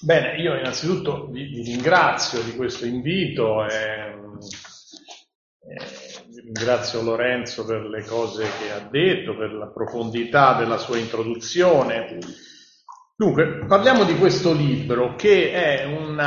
Bene, io innanzitutto vi ringrazio di questo invito e ringrazio Lorenzo per le cose che ha detto, per la profondità della sua introduzione. Dunque, parliamo di questo libro che è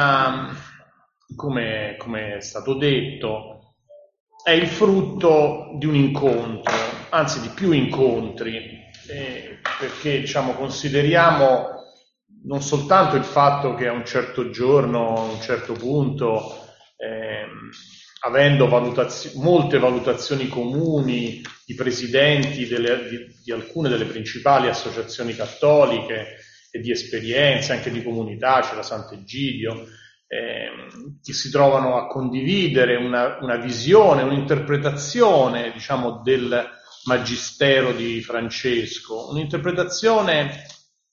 come è stato detto, è il frutto di un incontro, anzi di più incontri, perché consideriamo non soltanto il fatto che a un certo giorno, a un certo punto, avendo molte valutazioni comuni, i presidenti di alcune delle principali associazioni cattoliche e di esperienze, anche di comunità, c'è la Sant'Egidio, che si trovano a condividere una visione, un'interpretazione, del Magistero di Francesco, un'interpretazione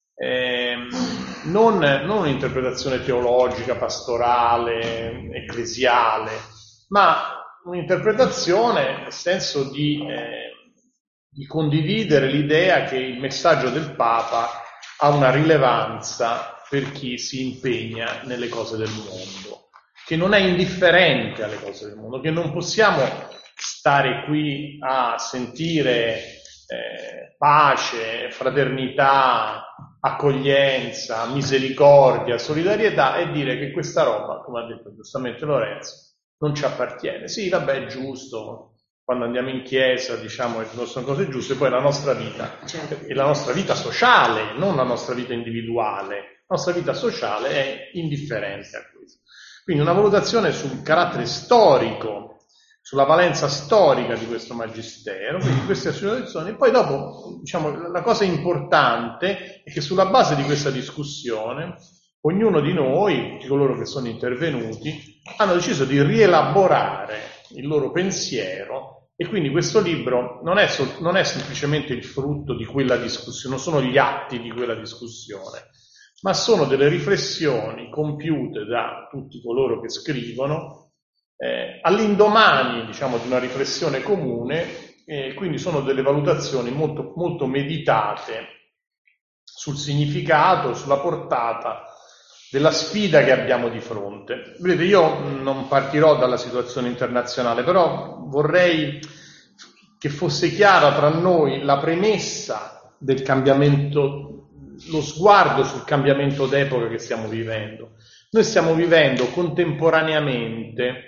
non un'interpretazione teologica, pastorale, ecclesiale, ma un'interpretazione nel senso di condividere l'idea che il messaggio del Papa ha una rilevanza per chi si impegna nelle cose del mondo, che non è indifferente alle cose del mondo, che non possiamo stare qui a sentire pace, fraternità, accoglienza, misericordia, solidarietà e dire che questa roba, come ha detto giustamente Lorenzo, non ci appartiene. Sì, vabbè, è giusto, quando andiamo in chiesa diciamo che sono cose giuste, poi la nostra vita e la nostra vita sociale, non la nostra vita individuale, la nostra vita sociale è indifferente a questo. Quindi una valutazione sul carattere storico, sulla valenza storica di questo magistero, quindi queste associazioni, e poi dopo, la cosa importante è che sulla base di questa discussione, ognuno di noi, tutti coloro che sono intervenuti, hanno deciso di rielaborare il loro pensiero e quindi questo libro non è semplicemente il frutto di quella discussione, non sono gli atti di quella discussione, ma sono delle riflessioni compiute da tutti coloro che scrivono all'indomani, di una riflessione comune, quindi sono delle valutazioni molto, molto meditate sul significato, sulla portata della sfida che abbiamo di fronte. Vedete, io non partirò dalla situazione internazionale, però vorrei che fosse chiara tra noi la premessa del cambiamento, lo sguardo sul cambiamento d'epoca che stiamo vivendo. Noi stiamo vivendo contemporaneamente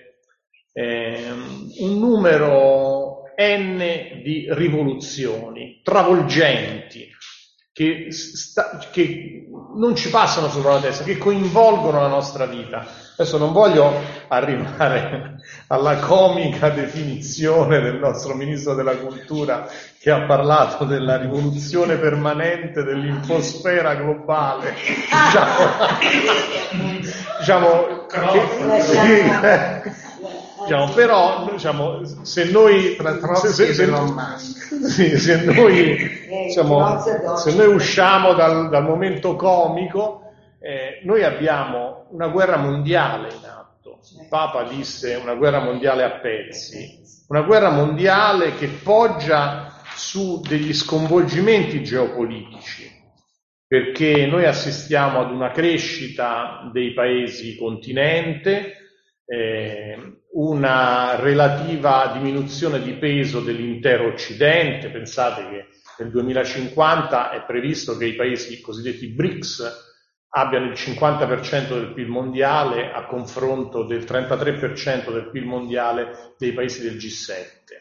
un numero n di rivoluzioni travolgenti che non ci passano sopra la testa, che coinvolgono la nostra vita. Adesso non voglio arrivare alla comica definizione del nostro ministro della cultura che ha parlato della rivoluzione permanente dell'infosfera globale, però se noi se noi usciamo dal momento comico, noi abbiamo una guerra mondiale in atto. Il Papa disse una guerra mondiale a pezzi, una guerra mondiale che poggia su degli sconvolgimenti geopolitici, perché noi assistiamo ad una crescita dei paesi continente, una relativa diminuzione di peso dell'intero Occidente. Pensate che nel 2050 è previsto che i paesi cosiddetti BRICS abbiano il 50% del PIL mondiale a confronto del 33% del PIL mondiale dei paesi del G7.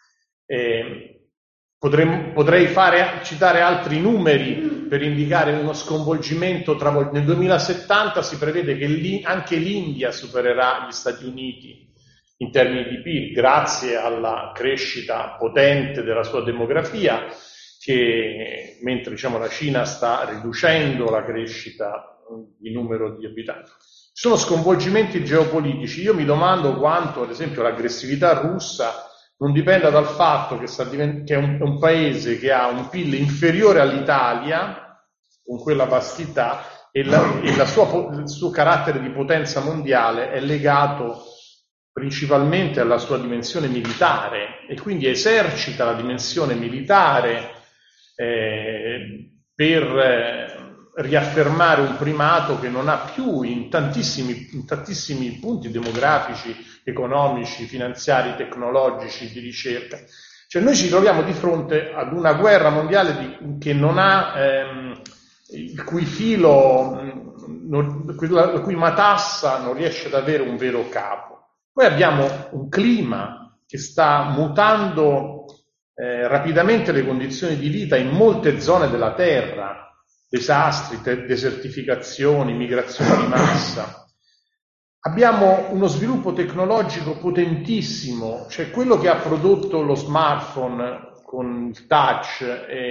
Potrei citare altri numeri per indicare uno sconvolgimento nel 2070 si prevede che anche l'India supererà gli Stati Uniti in termini di PIL, grazie alla crescita potente della sua demografia, che mentre la Cina sta riducendo la crescita di numero di abitanti. Ci sono sconvolgimenti geopolitici. Io mi domando quanto, ad esempio, l'aggressività russa non dipenda dal fatto che è un paese che ha un PIL inferiore all'Italia, con quella vastità, e il suo carattere di potenza mondiale è legato principalmente alla sua dimensione militare e quindi esercita la dimensione militare per riaffermare un primato che non ha più in tantissimi punti demografici, economici, finanziari, tecnologici, di ricerca. Cioè noi ci troviamo di fronte ad una guerra mondiale che non ha, il cui filo, la cui matassa non riesce ad avere un vero capo. Poi abbiamo un clima che sta mutando rapidamente le condizioni di vita in molte zone della Terra, disastri, desertificazioni, migrazioni di massa. Abbiamo uno sviluppo tecnologico potentissimo, cioè quello che ha prodotto lo smartphone con il touch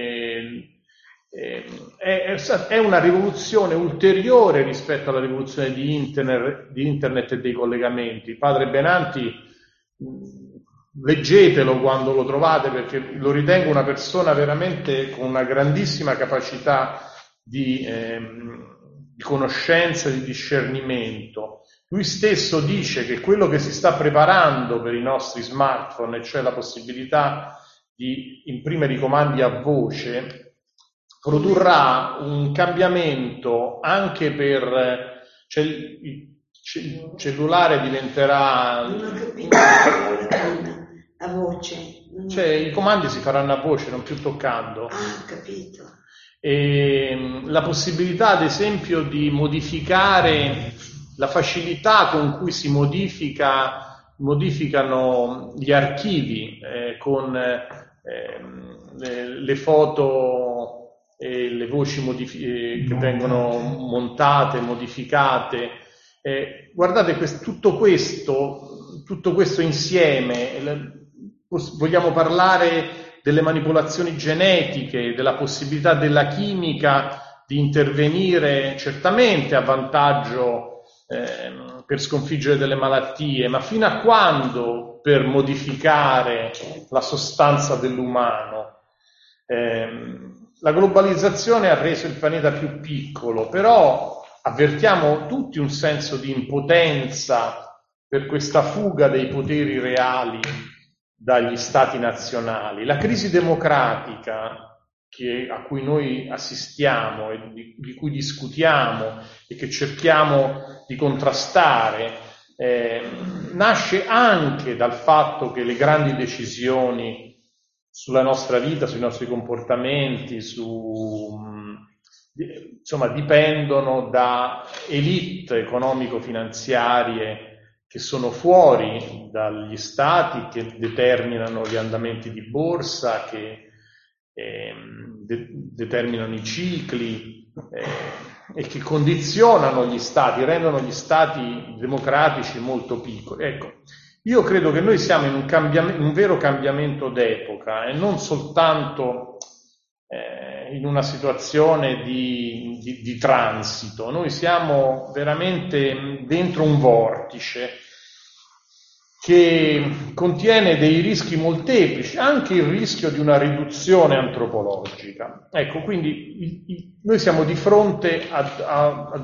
è una rivoluzione ulteriore rispetto alla rivoluzione di internet e dei collegamenti. Padre Benanti, leggetelo quando lo trovate, perché lo ritengo una persona veramente con una grandissima capacità di conoscenza, di discernimento. Lui stesso dice che quello che si sta preparando per i nostri smartphone, e cioè la possibilità di imprimere i comandi a voce, produrrà un cambiamento anche per, cioè il cellulare diventerà... Non ho capito a voce. Cioè i comandi si faranno a voce, non più toccando. Ah, ho capito. E la possibilità, ad esempio, di modificare la facilità con cui si modificano gli archivi con le foto e le voci che vengono montate, modificate. Guardate, tutto questo insieme, vogliamo parlare delle manipolazioni genetiche, della possibilità della chimica di intervenire certamente a vantaggio per sconfiggere delle malattie, ma fino a quando per modificare la sostanza dell'umano? La globalizzazione ha reso il pianeta più piccolo, però avvertiamo tutti un senso di impotenza per questa fuga dei poteri reali dagli stati nazionali. La crisi democratica a cui noi assistiamo e di cui discutiamo e che cerchiamo di contrastare nasce anche dal fatto che le grandi decisioni sulla nostra vita, sui nostri comportamenti, insomma, dipendono da elite economico-finanziarie che sono fuori dagli stati, che determinano gli andamenti di borsa, che determinano i cicli e che condizionano gli stati, rendono gli stati democratici molto piccoli. Ecco, io credo che noi siamo in un vero cambiamento d'epoca e non soltanto in una situazione di transito. Noi siamo veramente dentro un vortice che contiene dei rischi molteplici, anche il rischio di una riduzione antropologica. Ecco, quindi noi siamo di fronte ad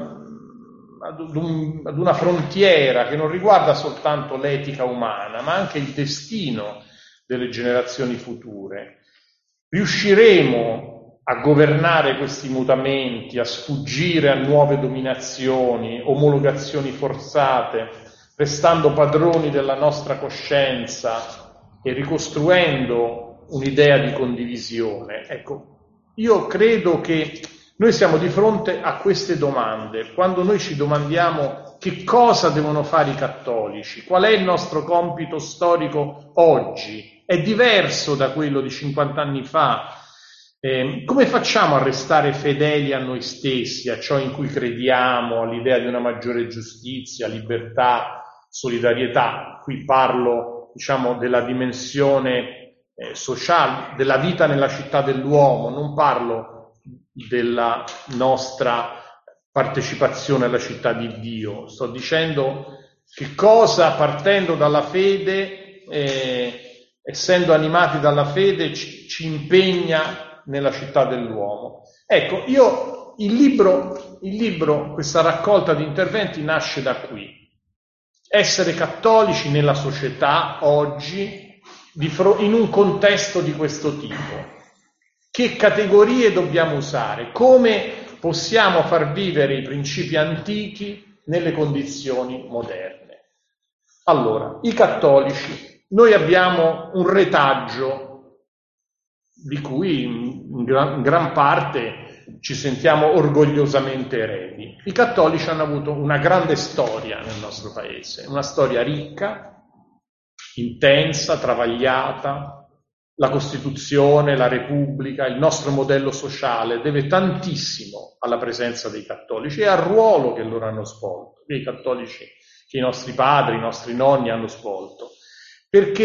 una frontiera che non riguarda soltanto l'etica umana, ma anche il destino delle generazioni future. Riusciremo a governare questi mutamenti, a sfuggire a nuove dominazioni, omologazioni forzate, restando padroni della nostra coscienza e ricostruendo un'idea di condivisione? Ecco, io credo che noi siamo di fronte a queste domande. Quando noi ci domandiamo che cosa devono fare i cattolici, qual è il nostro compito storico oggi, è diverso da quello di 50 anni fa. Come facciamo a restare fedeli a noi stessi, a ciò in cui crediamo, all'idea di una maggiore giustizia, libertà, solidarietà? Qui parlo, diciamo, della dimensione sociale, della vita nella città dell'uomo, non parlo della nostra partecipazione alla città di Dio. Sto dicendo che cosa, partendo dalla fede, essendo animati dalla fede, ci impegna nella città dell'uomo. Ecco, il libro, questa raccolta di interventi nasce da qui. Essere cattolici nella società oggi, in un contesto di questo tipo. Che categorie dobbiamo usare? Come possiamo far vivere i principi antichi nelle condizioni moderne. Allora, i cattolici, noi abbiamo un retaggio di cui in gran parte ci sentiamo orgogliosamente eredi. I cattolici hanno avuto una grande storia nel nostro paese, una storia ricca, intensa, travagliata. La Costituzione, la Repubblica, il nostro modello sociale deve tantissimo alla presenza dei cattolici e al ruolo che loro hanno svolto, che i cattolici, che i nostri padri, i nostri nonni hanno svolto. Perché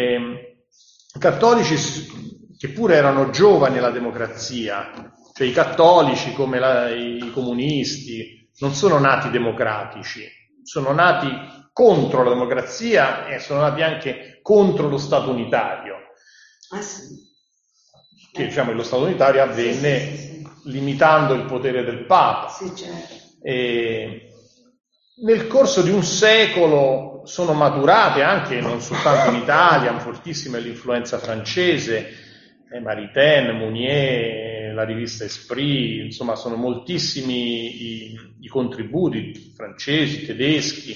i cattolici, che pure erano giovani alla democrazia, cioè i cattolici come i comunisti, non sono nati democratici, sono nati contro la democrazia e sono nati anche contro lo Stato unitario. Ah, sì. Che diciamo lo Stato unitario avvenne Sì. limitando il potere del Papa. Sì, certo. E nel corso di un secolo sono maturate anche, non soltanto in Italia, fortissima è l'influenza francese, Maritain, Mounier, la rivista Esprit, insomma sono moltissimi i contributi francesi, tedeschi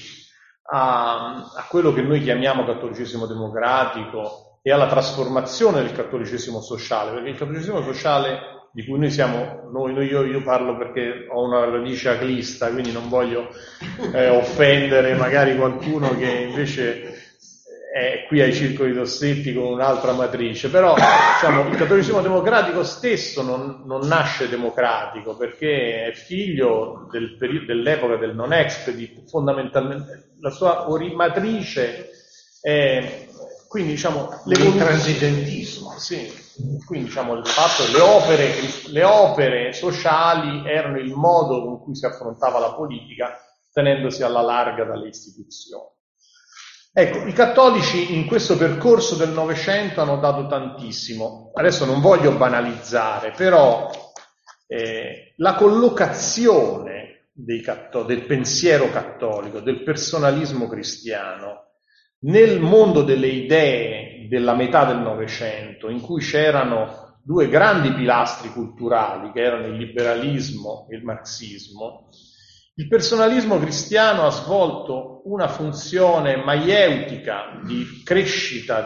a quello che noi chiamiamo cattolicesimo democratico e alla trasformazione del cattolicesimo sociale, perché il cattolicesimo sociale di cui io parlo perché ho una radice aclista, quindi non voglio offendere magari qualcuno che invece è qui ai circoli d'Ossetti con un'altra matrice, però diciamo, il cattolicesimo democratico stesso non nasce democratico perché è figlio dell'epoca del non-expedit, fondamentalmente la sua matrice è quindi diciamo l'intransigentismo. Sì, quindi diciamo il fatto che le opere sociali erano il modo con cui si affrontava la politica tenendosi alla larga dalle istituzioni. Ecco, i cattolici in questo percorso del Novecento hanno dato tantissimo. Adesso non voglio banalizzare, però la collocazione del pensiero cattolico, del personalismo cristiano, nel mondo delle idee della metà del Novecento, in cui c'erano due grandi pilastri culturali, che erano il liberalismo e il marxismo, il personalismo cristiano ha svolto una funzione maieutica di crescita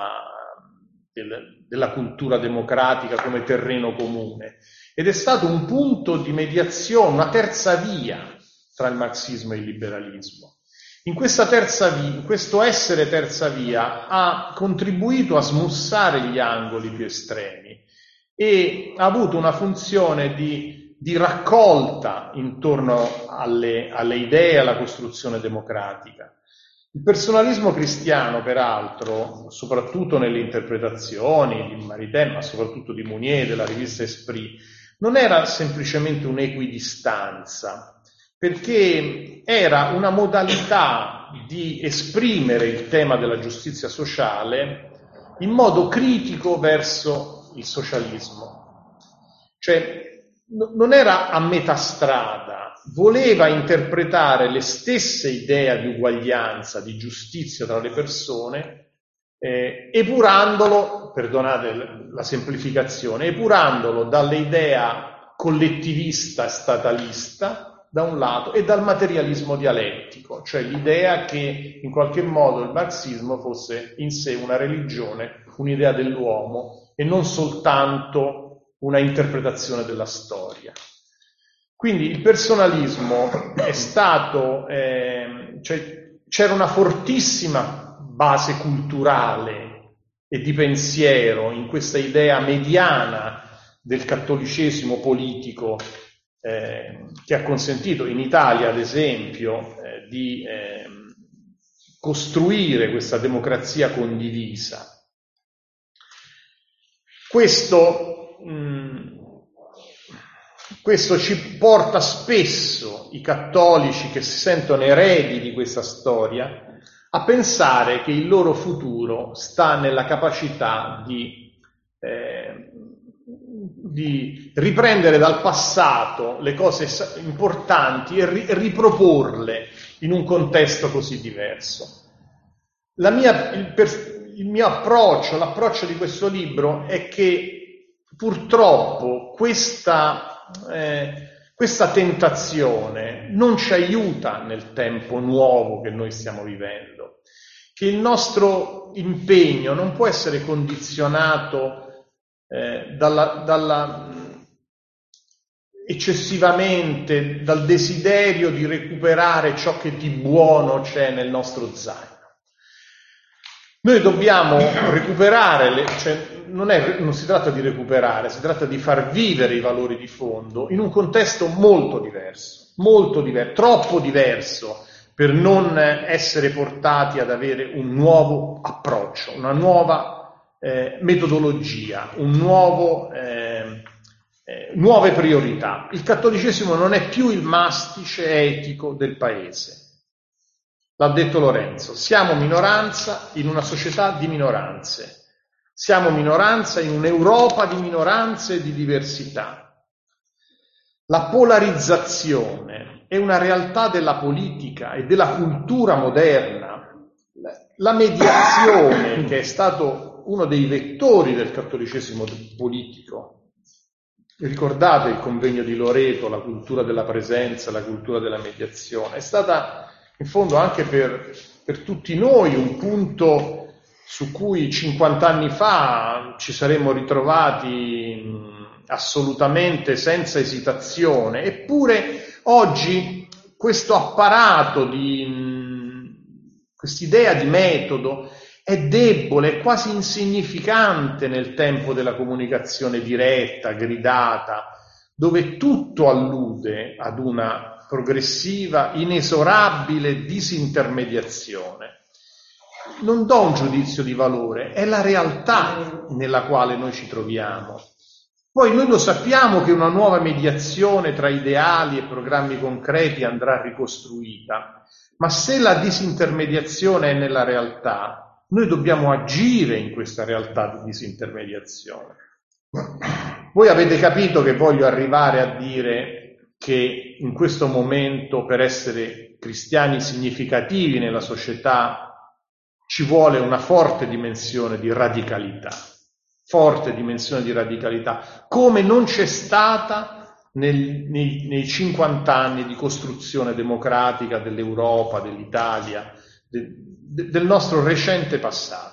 della cultura democratica come terreno comune ed è stato un punto di mediazione, una terza via tra il marxismo e il liberalismo. In questo essere terza via ha contribuito a smussare gli angoli più estremi e ha avuto una funzione di raccolta intorno alle idee, alla costruzione democratica. Il personalismo cristiano, peraltro, soprattutto nelle interpretazioni di Maritain, ma soprattutto di Mounier, della rivista Esprit, non era semplicemente un'equidistanza, perché era una modalità di esprimere il tema della giustizia sociale in modo critico verso il socialismo. Cioè, non era a metà strada, voleva interpretare le stesse idee di uguaglianza, di giustizia tra le persone, epurandolo, perdonate la semplificazione, epurandolo dall'idea collettivista e statalista, da un lato, e dal materialismo dialettico, cioè l'idea che in qualche modo il marxismo fosse in sé una religione, un'idea dell'uomo e non soltanto una interpretazione della storia. Quindi il personalismo è stato, cioè c'era una fortissima base culturale e di pensiero in questa idea mediana del cattolicesimo politico che ha consentito in Italia, ad esempio, di costruire questa democrazia condivisa. Questo ci porta spesso, i cattolici che si sentono eredi di questa storia, a pensare che il loro futuro sta nella capacità di riprendere dal passato le cose importanti e riproporle in un contesto così diverso. Il mio approccio, l'approccio di questo libro è che purtroppo questa questa tentazione non ci aiuta nel tempo nuovo che noi stiamo vivendo, che il nostro impegno non può essere condizionato eccessivamente dal desiderio di recuperare ciò che di buono c'è nel nostro zaino. Noi dobbiamo recuperare, non si tratta di recuperare, si tratta di far vivere i valori di fondo in un contesto molto diverso, troppo diverso per non essere portati ad avere un nuovo approccio, una nuova metodologia, nuove priorità. Il cattolicesimo non è più il mastice etico del paese. L'ha detto Lorenzo, siamo minoranza in una società di minoranze, siamo minoranza in un'Europa di minoranze e di diversità. La polarizzazione è una realtà della politica e della cultura moderna. La mediazione, che è stato uno dei vettori del cattolicesimo politico, ricordate il convegno di Loreto, la cultura della presenza, la cultura della mediazione, è stata in fondo anche per tutti noi un punto su cui 50 anni fa ci saremmo ritrovati assolutamente senza esitazione, eppure oggi questo apparato, quest'idea di metodo è debole, è quasi insignificante nel tempo della comunicazione diretta, gridata, dove tutto allude ad una progressiva, inesorabile disintermediazione. Non do un giudizio di valore, è la realtà nella quale noi ci troviamo. Poi noi lo sappiamo che una nuova mediazione tra ideali e programmi concreti andrà ricostruita, ma se la disintermediazione è nella realtà, noi dobbiamo agire in questa realtà di disintermediazione. Voi avete capito che voglio arrivare a dire che in questo momento, per essere cristiani significativi nella società, ci vuole una forte dimensione di radicalità, come non c'è stata nei 50 anni di costruzione democratica dell'Europa, dell'Italia, del nostro recente passato.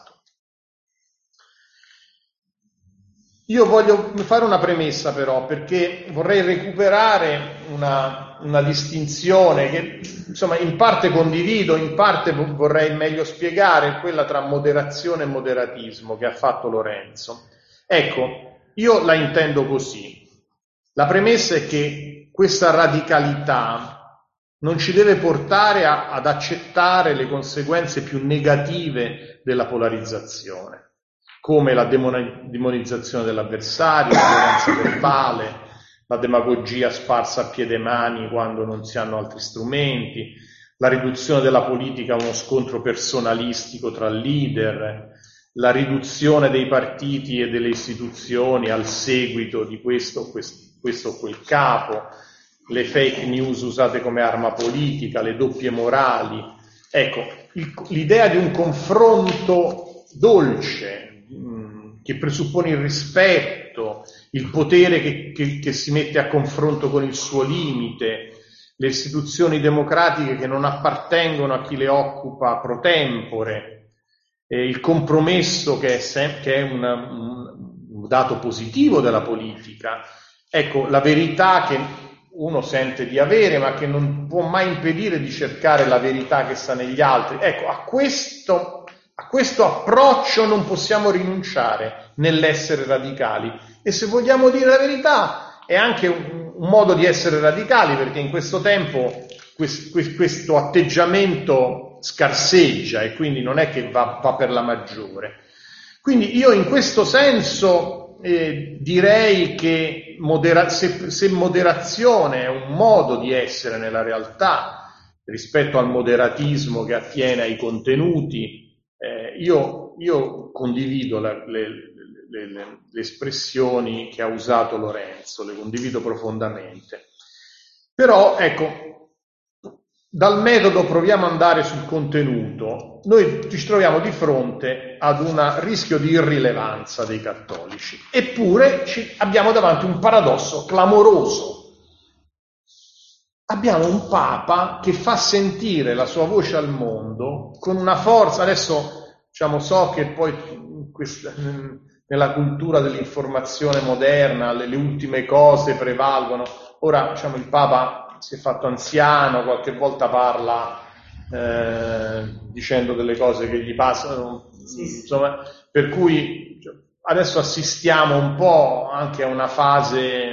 Io voglio fare una premessa però, perché vorrei recuperare una distinzione che insomma in parte condivido, in parte vorrei meglio spiegare, quella tra moderazione e moderatismo che ha fatto Lorenzo. Ecco, io la intendo così. La premessa è che questa radicalità non ci deve portare ad accettare le conseguenze più negative della polarizzazione, come la demonizzazione dell'avversario, la violenza verbale, la demagogia sparsa a piede mani quando non si hanno altri strumenti, la riduzione della politica a uno scontro personalistico tra leader, la riduzione dei partiti e delle istituzioni al seguito di questo o quel capo, le fake news usate come arma politica, le doppie morali. Ecco, l'idea di un confronto dolce, che presuppone il rispetto, il potere che si mette a confronto con il suo limite, le istituzioni democratiche che non appartengono a chi le occupa pro tempore, il compromesso che è un dato positivo della politica. Ecco, la verità che uno sente di avere, ma che non può mai impedire di cercare la verità che sta negli altri. Ecco, a questo approccio non possiamo rinunciare nell'essere radicali, e se vogliamo dire la verità è anche un modo di essere radicali, perché in questo tempo questo atteggiamento scarseggia e quindi non è che va per la maggiore. Quindi io in questo senso direi che se moderazione è un modo di essere nella realtà rispetto al moderatismo che attiene ai contenuti, io condivido le espressioni che ha usato Lorenzo, le condivido profondamente. Però, ecco, dal metodo proviamo ad andare sul contenuto, noi ci troviamo di fronte ad un rischio di irrilevanza dei cattolici. Eppure abbiamo davanti un paradosso clamoroso. Abbiamo un Papa che fa sentire la sua voce al mondo con una forza. Adesso so che poi nella cultura dell'informazione moderna le ultime cose prevalgono. Ora il Papa si è fatto anziano, qualche volta parla dicendo delle cose che gli passano, insomma, per cui adesso assistiamo un po' anche a una fase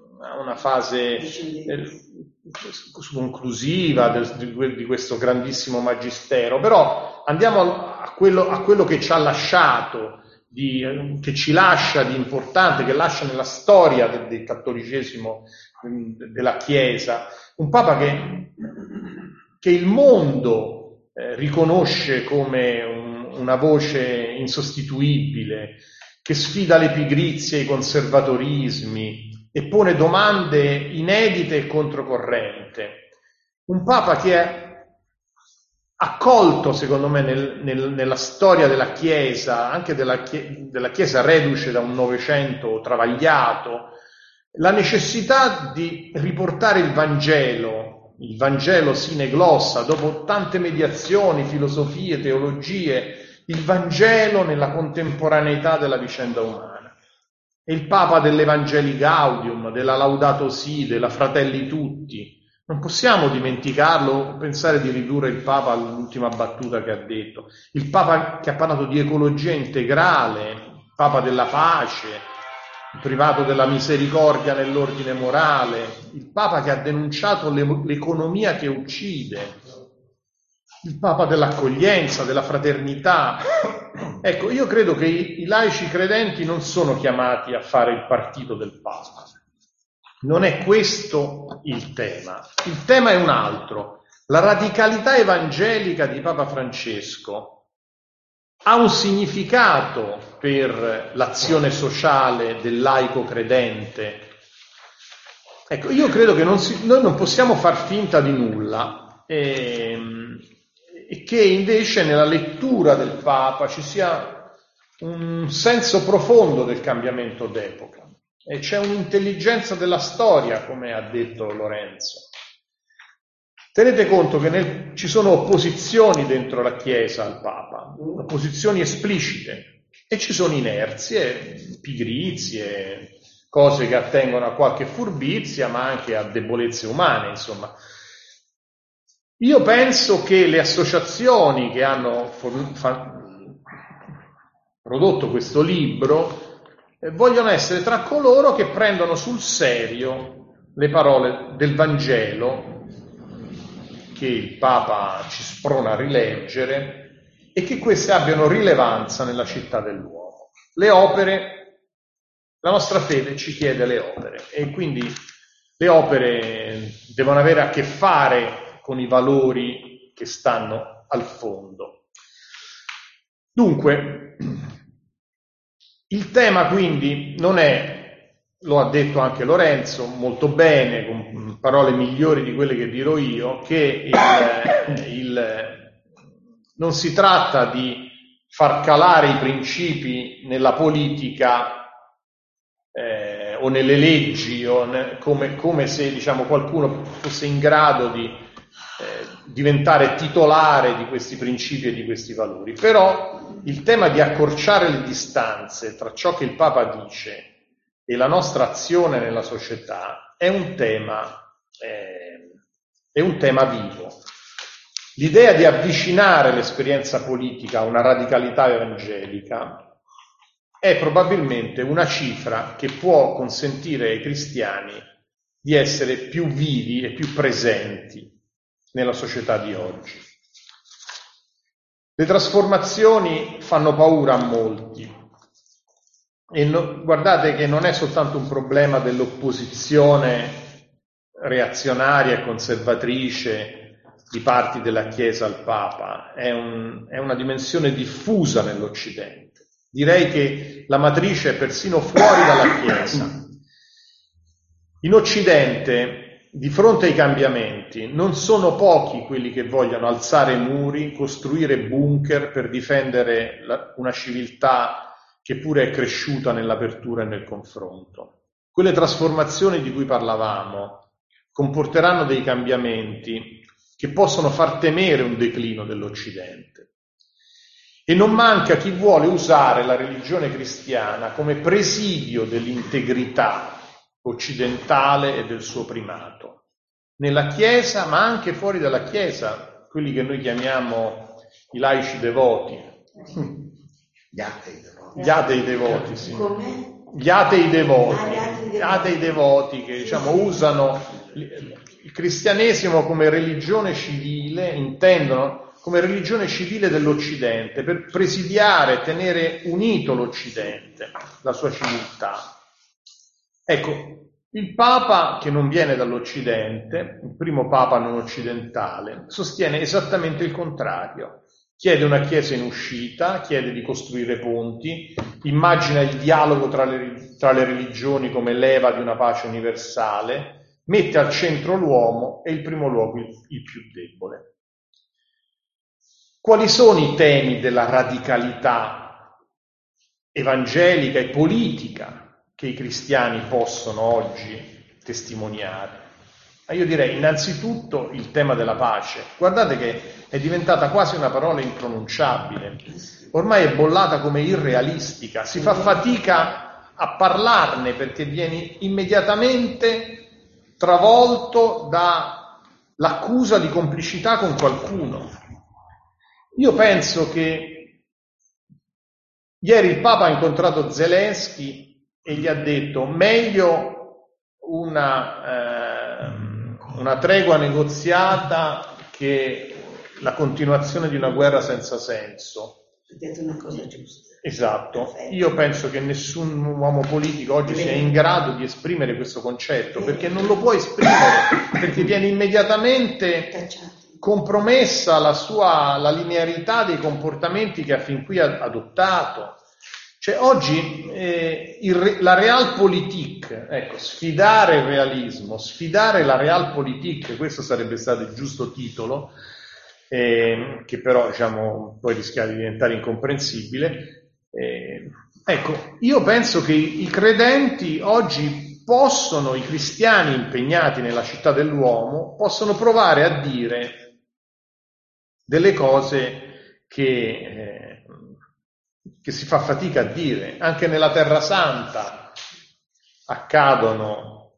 conclusiva di questo grandissimo magistero. Però andiamo a quello che ci ha lasciato, che ci lascia di importante, che lascia nella storia del cattolicesimo, della Chiesa, un Papa che il mondo riconosce come una voce insostituibile, che sfida le pigrizie e i conservatorismi e pone domande inedite e controcorrente. Un Papa che ha colto, secondo me, nella storia della Chiesa, anche della Chiesa reduce da un Novecento travagliato, la necessità di riportare il Vangelo sine glossa, dopo tante mediazioni, filosofie, teologie, il Vangelo nella contemporaneità della vicenda umana. È il Papa dell'Evangelii Gaudium, della Laudato Si, della Fratelli Tutti. Non possiamo dimenticarlo, pensare di ridurre il Papa all'ultima battuta che ha detto. Il Papa che ha parlato di ecologia integrale, il Papa della pace, il privato della misericordia nell'ordine morale, il Papa che ha denunciato l'economia che uccide, il Papa dell'accoglienza, della fraternità. Ecco, io credo che i laici credenti non sono chiamati a fare il partito del Papa. Non è questo il tema. Il tema è un altro. La radicalità evangelica di Papa Francesco ha un significato per l'azione sociale del laico credente. Ecco, io credo che noi non possiamo far finta di nulla e che invece nella lettura del Papa ci sia un senso profondo del cambiamento d'epoca. E c'è un'intelligenza della storia, come ha detto Lorenzo. Tenete conto che ci sono opposizioni dentro la Chiesa al Papa, opposizioni esplicite, e ci sono inerzie, pigrizie, cose che attengono a qualche furbizia, ma anche a debolezze umane, insomma. Io penso che le associazioni che hanno prodotto questo libro vogliono essere tra coloro che prendono sul serio le parole del Vangelo che il Papa ci sprona a rileggere e che queste abbiano rilevanza nella città dell'uomo. Le opere, la nostra fede ci chiede le opere e quindi le opere devono avere a che fare con i valori che stanno al fondo. Dunque, il tema quindi non è, lo ha detto anche Lorenzo molto bene, con parole migliori di quelle che dirò io, che non si tratta di far calare i principi nella politica o nelle leggi, come se qualcuno fosse in grado di diventare titolare di questi principi e di questi valori. Però il tema di accorciare le distanze tra ciò che il Papa dice e la nostra azione nella società è un tema vivo. L'idea di avvicinare l'esperienza politica a una radicalità evangelica è probabilmente una cifra che può consentire ai cristiani di essere più vivi e più presenti nella società di oggi. Le trasformazioni fanno paura a molti e guardate che non è soltanto un problema dell'opposizione reazionaria e conservatrice di parti della Chiesa al Papa, è una dimensione diffusa nell'Occidente. Direi che la matrice è persino fuori dalla Chiesa. In Occidente di fronte ai cambiamenti non sono pochi quelli che vogliono alzare muri, costruire bunker per difendere una civiltà che pure è cresciuta nell'apertura e nel confronto. Quelle trasformazioni di cui parlavamo comporteranno dei cambiamenti che possono far temere un declino dell'Occidente. E non manca chi vuole usare la religione cristiana come presidio dell'integrità occidentale e del suo primato, nella Chiesa ma anche fuori dalla Chiesa, quelli che noi chiamiamo i laici devoti. Gli atei devoti. Gli atei devoti, sì. Come? Gli atei devoti. Gli atei devoti che usano il cristianesimo come religione civile, intendono come religione civile dell'Occidente, per presidiare, tenere unito l'Occidente, la sua civiltà. Ecco, il Papa, che non viene dall'Occidente, il primo Papa non occidentale, sostiene esattamente il contrario. Chiede una Chiesa in uscita, chiede di costruire ponti, immagina il dialogo tra le religioni come leva di una pace universale, mette al centro l'uomo e in primo luogo il più debole. Quali sono i temi della radicalità evangelica e politica che i cristiani possono oggi testimoniare? Io direi innanzitutto il tema della pace. Guardate che è diventata quasi una parola impronunciabile, ormai è bollata come irrealistica, si fa fatica a parlarne perché viene immediatamente travolto dall'accusa di complicità con qualcuno. Io penso che ieri il Papa ha incontrato Zelensky e gli ha detto meglio una tregua negoziata che la continuazione di una guerra senza senso. Ha detto una cosa giusta. Esatto. Perfetto. Io penso che nessun uomo politico oggi sia in grado di esprimere questo concetto, perché non lo può esprimere, perché viene immediatamente Tacciato. compromessa la linearità dei comportamenti che ha fin qui adottato. Cioè oggi la realpolitik, ecco, sfidare il realismo, sfidare la realpolitik, questo sarebbe stato il giusto titolo, che però poi rischia di diventare incomprensibile. Ecco, io penso che i credenti oggi i cristiani impegnati nella città dell'uomo, possono provare a dire delle cose che si fa fatica a dire. Anche nella Terra Santa accadono,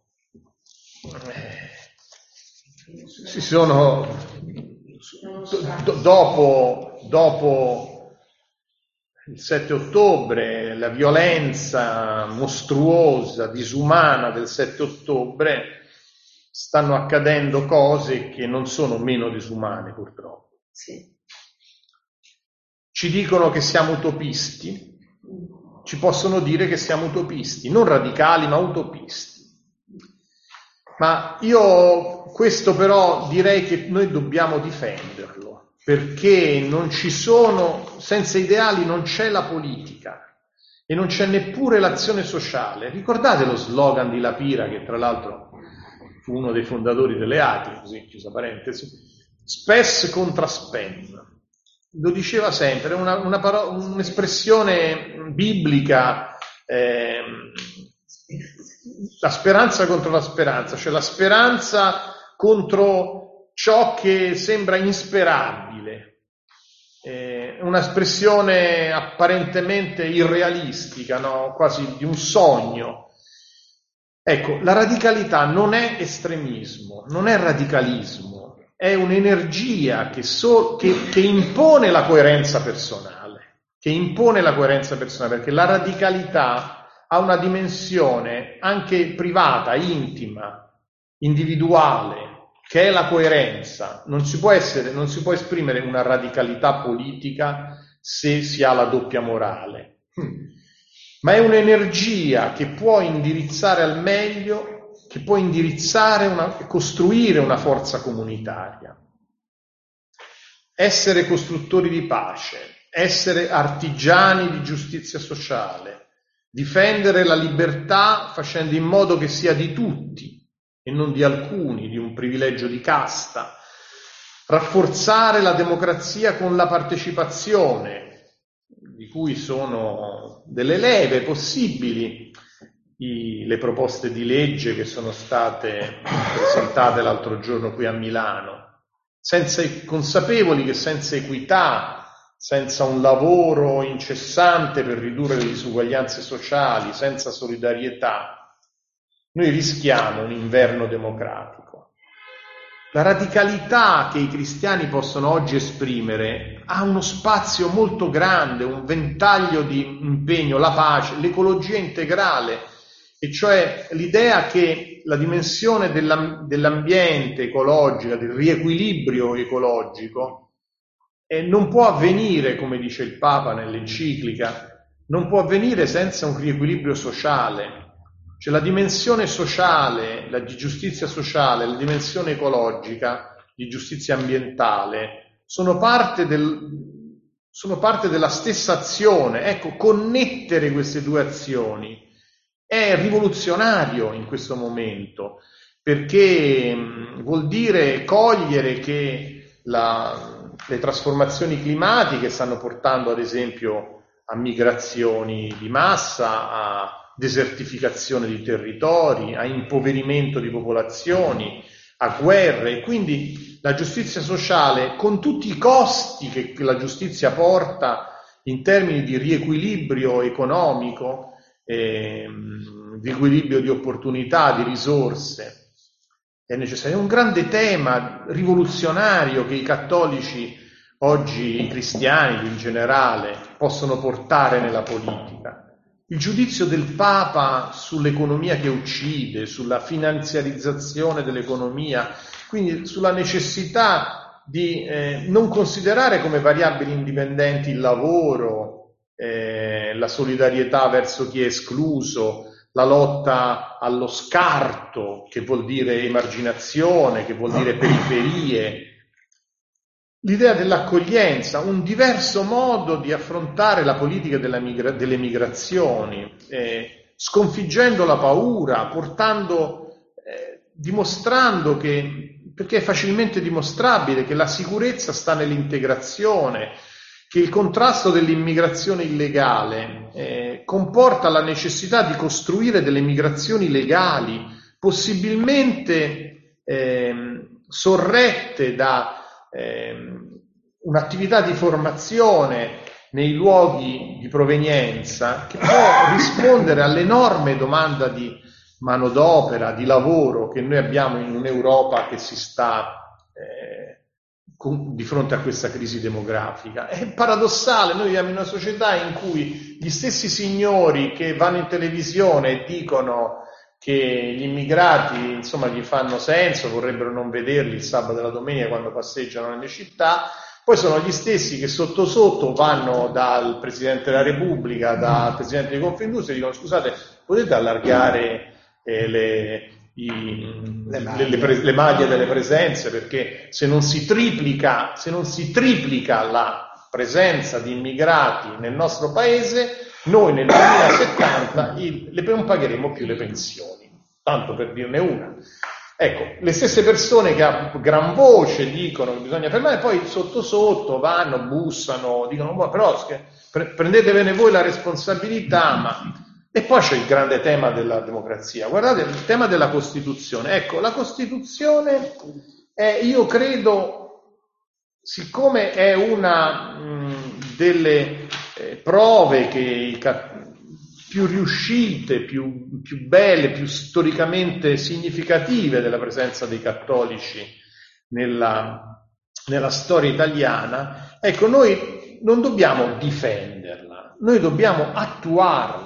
dopo il 7 ottobre, la violenza mostruosa, disumana del 7 ottobre, stanno accadendo cose che non sono meno disumane, purtroppo. Sì. Ci dicono che siamo utopisti, ci possono dire che siamo utopisti, non radicali ma utopisti. Ma io questo però direi che noi dobbiamo difenderlo, perché senza ideali non c'è la politica e non c'è neppure l'azione sociale. Ricordate lo slogan di La Pira, che tra l'altro fu uno dei fondatori delle ATI, così chiusa parentesi, spes contra spem. Lo diceva sempre, un'espressione biblica, la speranza contro la speranza, cioè la speranza contro ciò che sembra insperabile, un'espressione apparentemente irrealistica, no? Quasi di un sogno. Ecco, la radicalità non è estremismo, non è radicalismo, è un'energia che impone la coerenza personale, perché la radicalità ha una dimensione anche privata, intima, individuale, che è la coerenza. Non si può esprimere una radicalità politica se si ha la doppia morale, ma è un'energia che può indirizzare al meglio, che può costruire una forza comunitaria, essere costruttori di pace, essere artigiani di giustizia sociale, difendere la libertà facendo in modo che sia di tutti e non di alcuni, di un privilegio di casta, rafforzare la democrazia con la partecipazione, di cui sono delle leve possibili le proposte di legge che sono state presentate l'altro giorno qui a Milano, consapevoli che senza equità, senza un lavoro incessante per ridurre le disuguaglianze sociali, senza solidarietà, noi rischiamo un inverno democratico. La radicalità che i cristiani possono oggi esprimere ha uno spazio molto grande, un ventaglio di impegno, la pace, l'ecologia integrale, e cioè l'idea che la dimensione dell'ambiente ecologica, del riequilibrio ecologico, non può avvenire, come dice il Papa nell'enciclica, non può avvenire senza un riequilibrio sociale. Cioè la dimensione sociale, la di giustizia sociale, la dimensione ecologica, di giustizia ambientale, sono parte della stessa azione. Ecco, connettere queste due azioni è rivoluzionario in questo momento, perché vuol dire cogliere che le trasformazioni climatiche stanno portando, ad esempio, a migrazioni di massa, a desertificazione di territori, a impoverimento di popolazioni, a guerre, e quindi la giustizia sociale, con tutti i costi che la giustizia porta in termini di riequilibrio economico, di equilibrio di opportunità, di risorse, è necessario. È un grande tema rivoluzionario che i cattolici oggi, i cristiani in generale, possono portare nella politica. Il giudizio del Papa sull'economia che uccide, sulla finanziarizzazione dell'economia, quindi sulla necessità di non considerare come variabili indipendenti il lavoro, la solidarietà verso chi è escluso, la lotta allo scarto, che vuol dire emarginazione, che vuol dire periferie, l'idea dell'accoglienza, un diverso modo di affrontare la politica delle migrazioni, sconfiggendo la paura, dimostrando perché è facilmente dimostrabile che la sicurezza sta nell'integrazione, che il contrasto dell'immigrazione illegale comporta la necessità di costruire delle migrazioni legali, possibilmente sorrette da un'attività di formazione nei luoghi di provenienza, che può rispondere all'enorme domanda di manodopera, di lavoro che noi abbiamo in un'Europa che si sta di fronte a questa crisi demografica. È paradossale, noi viviamo in una società in cui gli stessi signori che vanno in televisione e dicono che gli immigrati, insomma, gli fanno senso, vorrebbero non vederli il sabato e la domenica quando passeggiano nelle città, poi sono gli stessi che sotto sotto vanno dal Presidente della Repubblica, dal Presidente di Confindustria e dicono: scusate, potete allargare le maglie delle presenze, perché se non si triplica la presenza di immigrati nel nostro paese, noi nel 2070 non pagheremo più le pensioni, tanto per dirne una. Ecco, le stesse persone che a gran voce dicono che bisogna fermare, poi sotto sotto vanno, bussano, dicono: però prendetevene voi la responsabilità, ma... E poi c'è il grande tema della democrazia. Guardate, il tema della Costituzione. Ecco, la Costituzione io credo, siccome è una delle prove più riuscite, più belle, più storicamente significative della presenza dei cattolici nella storia italiana, ecco, noi non dobbiamo difenderla, noi dobbiamo attuarla.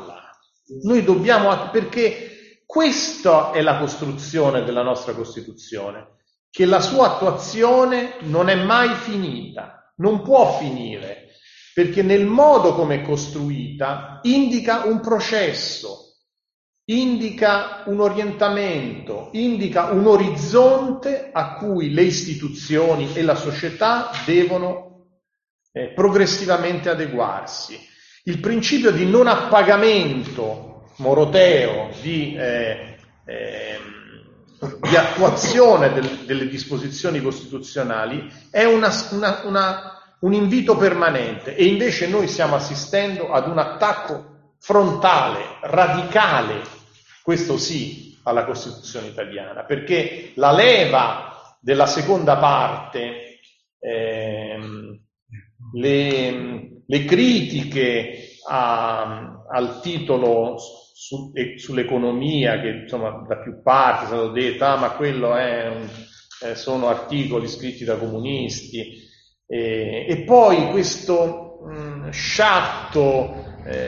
Perché questa è la costruzione della nostra Costituzione, che la sua attuazione non è mai finita, non può finire, perché nel modo come è costruita indica un processo, indica un orientamento, indica un orizzonte a cui le istituzioni e la società devono progressivamente adeguarsi. Il principio di non appagamento moroteo, di di attuazione delle disposizioni costituzionali è un invito permanente, e invece noi stiamo assistendo ad un attacco frontale, radicale, questo sì, alla Costituzione italiana, perché la leva della seconda parte, le critiche al titolo sull'economia, che insomma da più parti è stato detto, ma quello sono articoli scritti da comunisti, e poi questo sciatto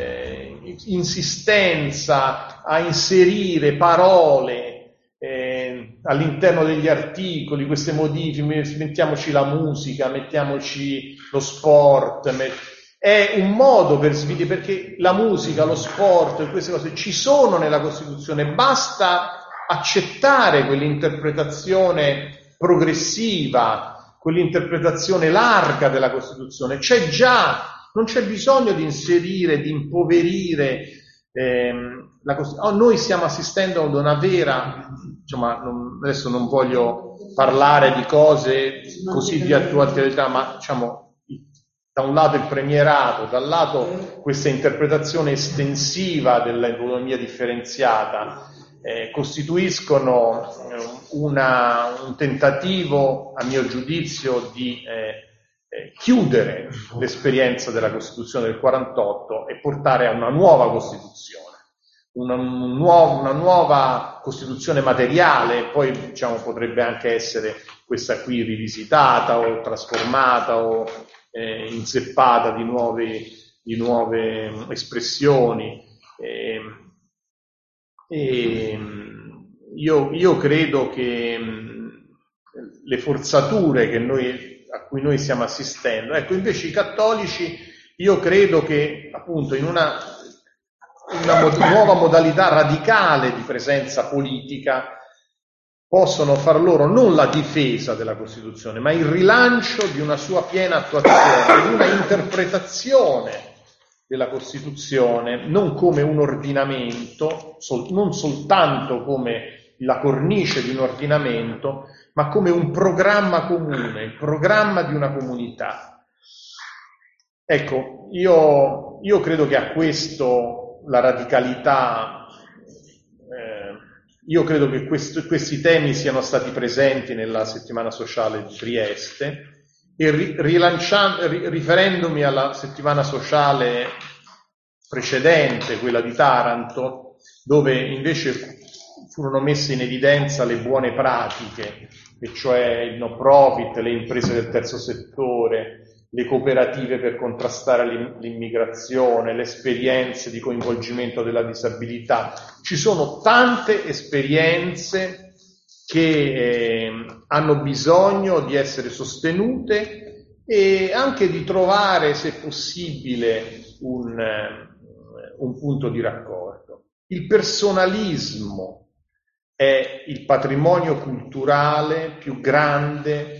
insistenza a inserire parole all'interno degli articoli, queste modifiche, mettiamoci la musica, mettiamoci lo sport, è un modo per svidare, perché la musica, lo sport e queste cose ci sono nella Costituzione, basta accettare quell'interpretazione progressiva, quell'interpretazione larga della Costituzione, c'è già, non c'è bisogno di inserire, di impoverire la Costituzione. Noi stiamo assistendo ad una vera, insomma, adesso non voglio parlare di cose così di attualità, ma diciamo, da un lato il premierato, dal lato questa interpretazione estensiva dell'economia differenziata, costituiscono un tentativo, a mio giudizio, di chiudere l'esperienza della Costituzione del 48 e portare a una nuova Costituzione, una nuova Costituzione materiale, poi diciamo potrebbe anche essere questa qui rivisitata o trasformata o inzeppata di nuove espressioni. Io credo che le forzature a cui noi stiamo assistendo, ecco, invece i cattolici, io credo che appunto in una nuova modalità radicale di presenza politica possono far loro non la difesa della Costituzione, ma il rilancio di una sua piena attuazione, di una interpretazione della Costituzione non come un ordinamento, non soltanto come la cornice di un ordinamento, ma come un programma comune, il programma di una comunità. Ecco, io credo che a questo la radicalità, io credo che questi temi siano stati presenti nella settimana sociale di Trieste, e riferendomi alla settimana sociale precedente, quella di Taranto, dove invece furono messe in evidenza le buone pratiche, e cioè il no profit, le imprese del terzo settore, le cooperative per contrastare l'immigrazione, le esperienze di coinvolgimento della disabilità. Ci sono tante esperienze che hanno bisogno di essere sostenute e anche di trovare, se possibile, un punto di raccordo. Il personalismo è il patrimonio culturale più grande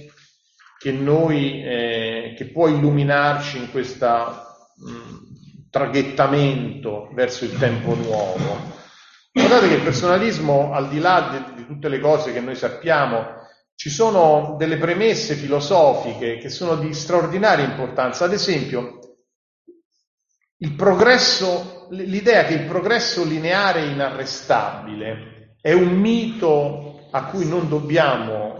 che può illuminarci in questo traghettamento verso il tempo nuovo. Guardate che il personalismo, al di là di tutte le cose che noi sappiamo, ci sono delle premesse filosofiche che sono di straordinaria importanza. Ad esempio, l'idea che il progresso lineare e inarrestabile è un mito a cui non dobbiamo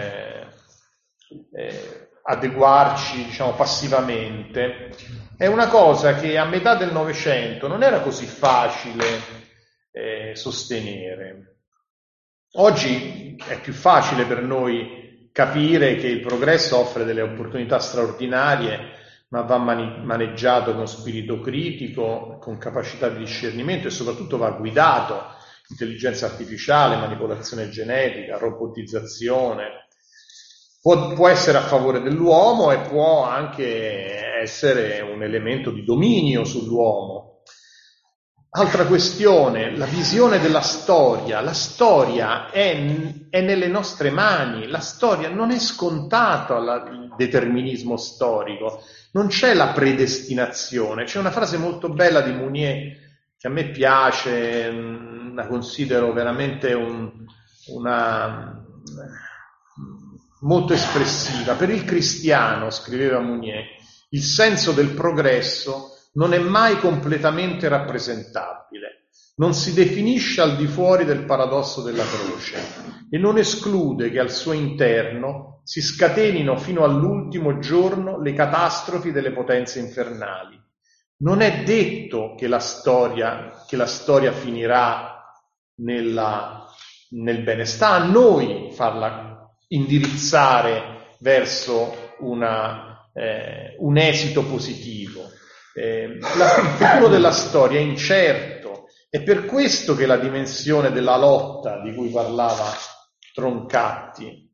adeguarci, diciamo, passivamente, è una cosa che a metà del Novecento non era così facile sostenere. Oggi è più facile per noi capire che il progresso offre delle opportunità straordinarie, ma va maneggiato con spirito critico, con capacità di discernimento, e soprattutto va guidato. Intelligenza artificiale, manipolazione genetica, robotizzazione. Può essere a favore dell'uomo e può anche essere un elemento di dominio sull'uomo. Altra questione, la visione della storia. La storia è nelle nostre mani, la storia non è scontata il determinismo storico, non c'è la predestinazione. C'è una frase molto bella di Mounier che a me piace, la considero veramente molto espressiva. Per il cristiano, scriveva Mounier, il senso del progresso non è mai completamente rappresentabile, non si definisce al di fuori del paradosso della croce e non esclude che al suo interno si scatenino fino all'ultimo giorno le catastrofi delle potenze infernali. Non è detto che la storia finirà nel bene, sta a noi farla indirizzare verso un esito positivo. Il futuro della storia è incerto, è per questo che la dimensione della lotta di cui parlava Troncatti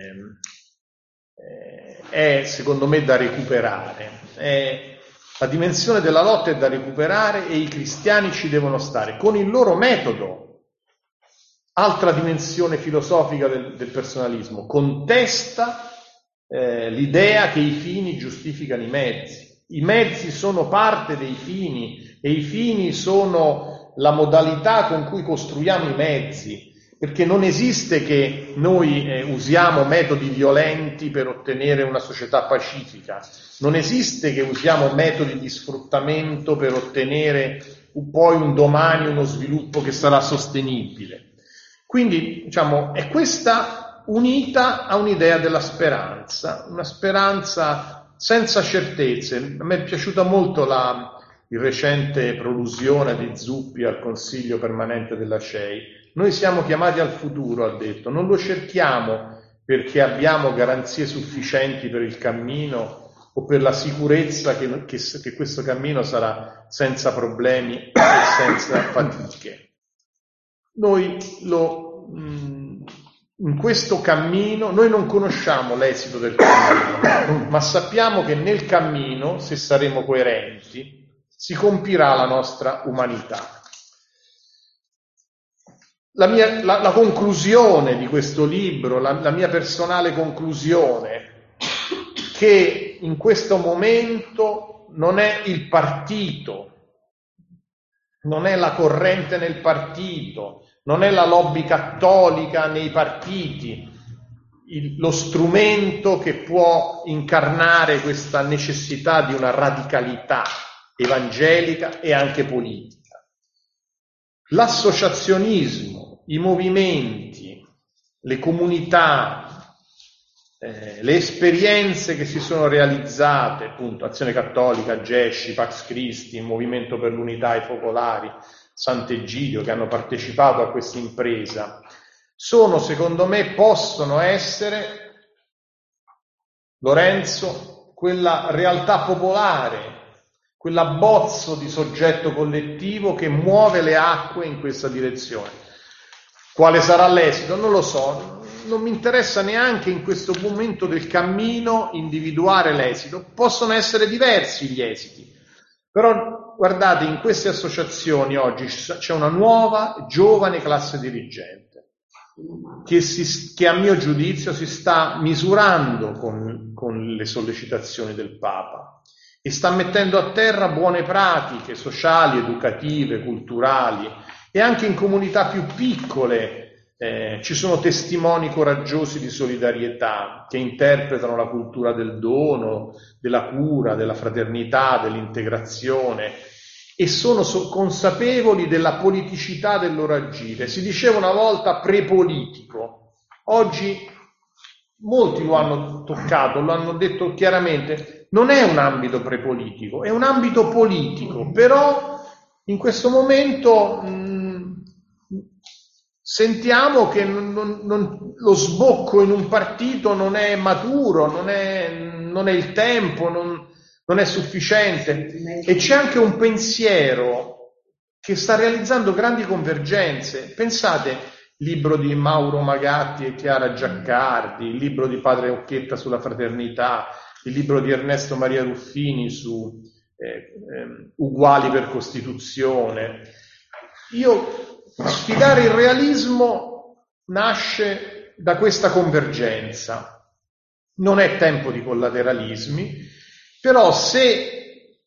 è secondo me da recuperare. La dimensione della lotta è da recuperare e i cristiani ci devono stare con il loro metodo. Altra dimensione filosofica del personalismo, contesta l'idea che i fini giustificano i mezzi. I mezzi sono parte dei fini e i fini sono la modalità con cui costruiamo i mezzi, perché non esiste che noi usiamo metodi violenti per ottenere una società pacifica, non esiste che usiamo metodi di sfruttamento per ottenere poi un domani uno sviluppo che sarà sostenibile. Quindi, diciamo, è questa unita a un'idea della speranza, una speranza senza certezze. A me è piaciuta molto il recente prolusione di Zuppi al Consiglio permanente della CEI. Noi siamo chiamati al futuro, ha detto, non lo cerchiamo perché abbiamo garanzie sufficienti per il cammino o per la sicurezza che questo cammino sarà senza problemi e senza fatiche. Noi in questo cammino, noi non conosciamo l'esito del cammino, ma sappiamo che nel cammino, se saremo coerenti, si compirà la nostra umanità. La conclusione di questo libro, la mia personale conclusione, che in questo momento non è il partito, non è la corrente nel partito, non è la lobby cattolica nei partiti, lo strumento che può incarnare questa necessità di una radicalità evangelica e anche politica. L'associazionismo, i movimenti, le comunità, le esperienze che si sono realizzate, appunto, Azione Cattolica, Gesci, Pax Christi, Movimento per l'Unità, i Focolari, Sant'Egidio, che hanno partecipato a questa impresa, secondo me, possono essere, Lorenzo, quella realtà popolare, quell'abbozzo di soggetto collettivo che muove le acque in questa direzione. Quale sarà l'esito? Non lo so, non mi interessa neanche in questo momento del cammino individuare l'esito. Possono essere diversi gli esiti, però guardate, in queste associazioni oggi c'è una nuova, giovane classe dirigente che a mio giudizio si sta misurando con le sollecitazioni del Papa e sta mettendo a terra buone pratiche sociali, educative, culturali, e anche in comunità più piccole ci sono testimoni coraggiosi di solidarietà che interpretano la cultura del dono, della cura, della fraternità, dell'integrazione e sono consapevoli della politicità del loro agire. Si diceva una volta prepolitico, oggi molti lo hanno toccato, lo hanno detto chiaramente, non è un ambito prepolitico, è un ambito politico, però in questo momento sentiamo che lo sbocco in un partito non è maturo, non è il tempo, non è sufficiente, e c'è anche un pensiero che sta realizzando grandi convergenze. Pensate, libro di Mauro Magatti e Chiara Giaccardi, il libro di Padre Occhietta sulla fraternità, il libro di Ernesto Maria Ruffini su Uguali per Costituzione. Sfidare il realismo nasce da questa convergenza. Non è tempo di collateralismi, però se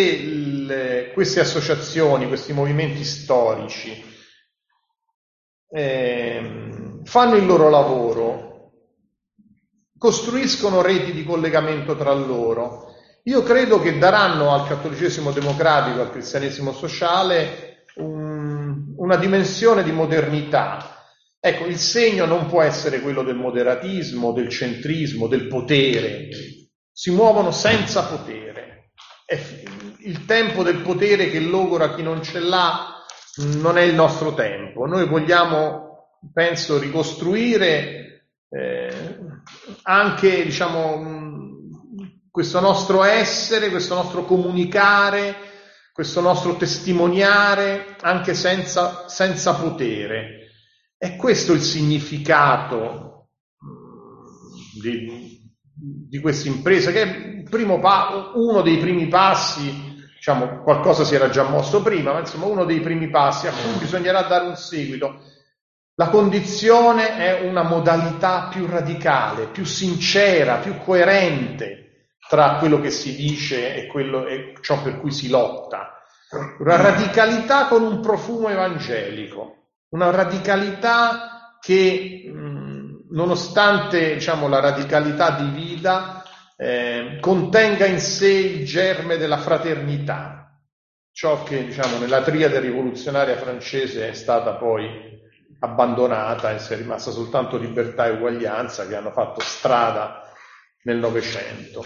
queste associazioni, questi movimenti storici fanno il loro lavoro, costruiscono reti di collegamento tra loro. Io credo che daranno al cattolicesimo democratico, al cristianesimo sociale, una dimensione di modernità. Ecco, il segno non può essere quello del moderatismo, del centrismo, del potere. Si muovono senza potere. Il tempo del potere che logora chi non ce l'ha non è il nostro tempo. Noi vogliamo, penso, ricostruire anche, questo nostro essere, questo nostro comunicare, questo nostro testimoniare anche senza potere. È questo il significato di questa impresa, che è uno dei primi passi, qualcosa si era già mosso prima, ma insomma uno dei primi passi a cui bisognerà dare un seguito. La condizione è una modalità più radicale, più sincera, più coerente tra quello che si dice e ciò per cui si lotta. Una radicalità con un profumo evangelico, una radicalità che, nonostante la radicalità divida, contenga in sé il germe della fraternità, ciò che nella triade rivoluzionaria francese è stata poi abbandonata e si è rimasta soltanto libertà e uguaglianza, che hanno fatto strada nel Novecento.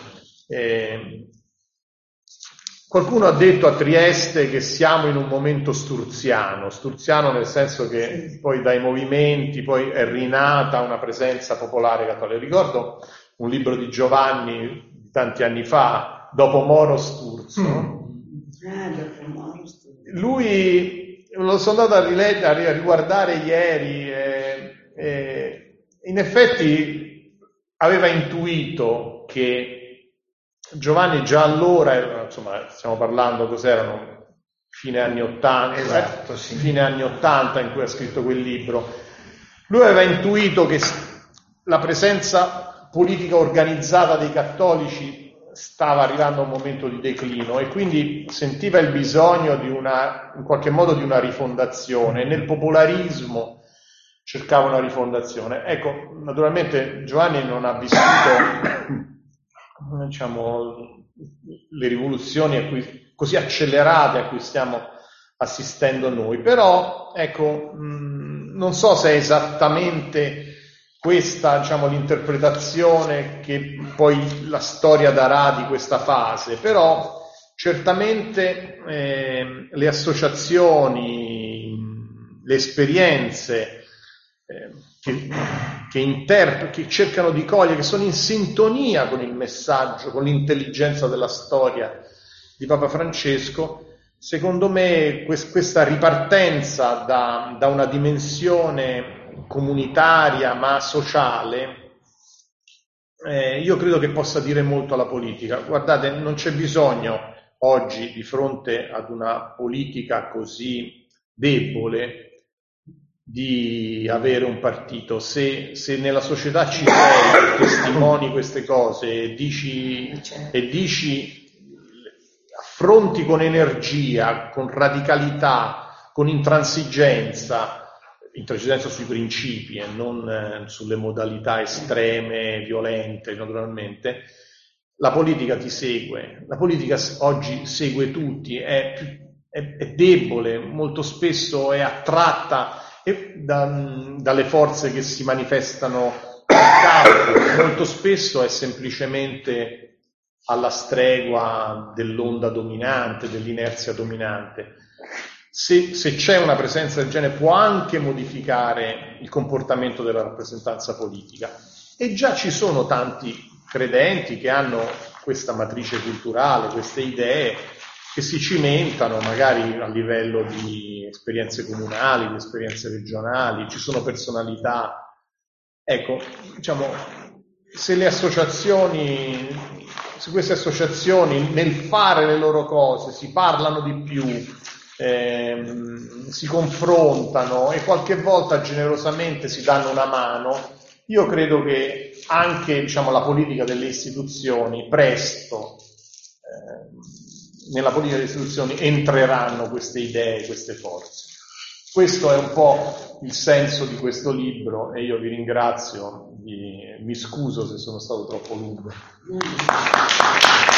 Qualcuno ha detto a Trieste che siamo in un momento sturziano nel senso che poi dai movimenti poi è rinata una presenza popolare cattolica. Ricordo un libro di Giovanni di tanti anni fa, Dopo Moro Sturzo. Lui lo sono andato a riguardare ieri in effetti aveva intuito che Giovanni già allora, stiamo parlando, cos'erano? Fine anni 80, esatto, sì. Fine anni 80 in cui ha scritto quel libro. Lui aveva intuito che la presenza politica organizzata dei cattolici stava arrivando a un momento di declino e quindi sentiva il bisogno in qualche modo di una rifondazione. Nel popolarismo cercava una rifondazione. Ecco, naturalmente Giovanni non ha vissuto le rivoluzioni così accelerate a cui stiamo assistendo noi, però ecco, non so se è esattamente questa l'interpretazione che poi la storia darà di questa fase, però certamente le associazioni, le esperienze che cercano di cogliere, che sono in sintonia con il messaggio, con l'intelligenza della storia di Papa Francesco, secondo me questa ripartenza da una dimensione comunitaria ma sociale, io credo che possa dire molto alla politica. Guardate, non c'è bisogno oggi, di fronte ad una politica così debole, di avere un partito. Se nella società ci sei, testimoni queste cose e dici, affronti con energia, con radicalità, con intransigenza sui principi e non sulle modalità estreme, violente, naturalmente, la politica ti segue. La politica oggi segue tutti, è debole, molto spesso è attratta dalle forze che si manifestano al campo, molto spesso è semplicemente alla stregua dell'onda dominante, dell'inerzia dominante. Se c'è una presenza del genere può anche modificare il comportamento della rappresentanza politica, e già ci sono tanti credenti che hanno questa matrice culturale, queste idee che si cimentano magari a livello di esperienze comunali, di esperienze regionali. Ci sono personalità, ecco, se queste associazioni nel fare le loro cose si parlano di più, si confrontano e qualche volta generosamente si danno una mano, io credo che anche la politica delle istituzioni presto, nella politica delle istituzioni entreranno queste idee, queste forze. Questo è un po' il senso di questo libro e io vi ringrazio, mi scuso se sono stato troppo lungo.